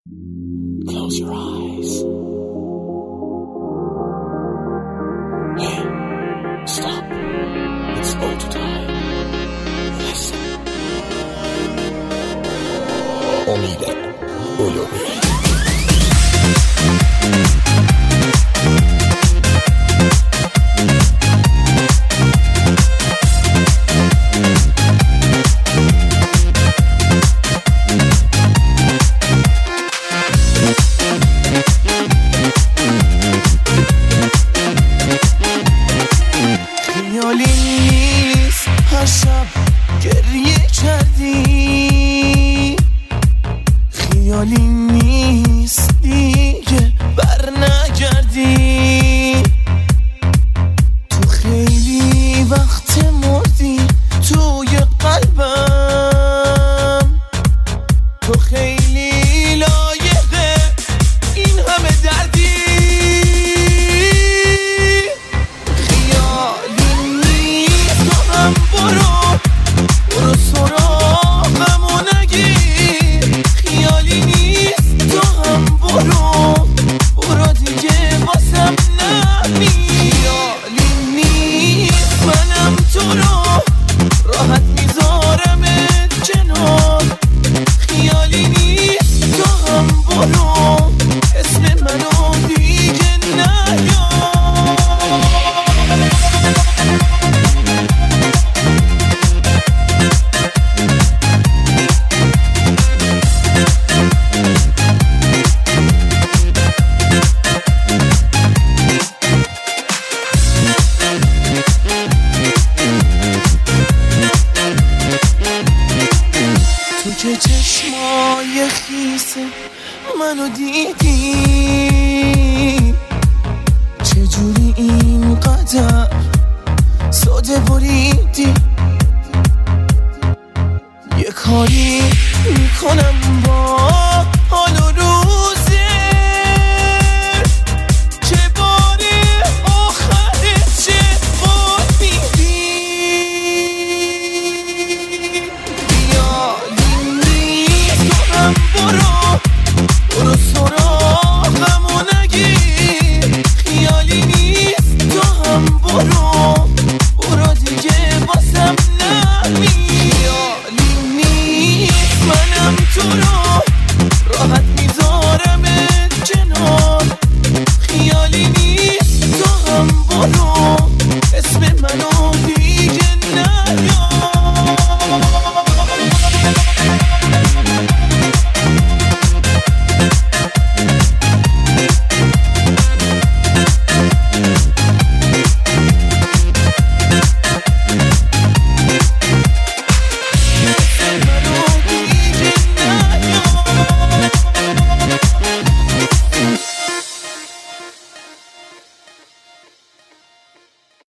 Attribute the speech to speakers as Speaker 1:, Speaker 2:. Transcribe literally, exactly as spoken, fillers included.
Speaker 1: Close your eyes. Hey, stop. It's auto time. Listen. امید علومی.
Speaker 2: خیالی نیست هر شب گریه کردی، خیالی نیست دیگه بر نگردی، تو خیلی وقت مردی توی قلبم، تو خیلی لایقه این همه دردی. برو برو سراغمو نگیر، خیالی نیست تو هم برو برو دیگه واسم نمیر، خیالی نیست منم تو رو راحت میذارمت کنار، خیالی نیست تو هم برو اسم منو دیگه نیار. تو که چشمای خیسه منو دیدی، چجوری اینقدر ساده بریدی، یه کاری میکنم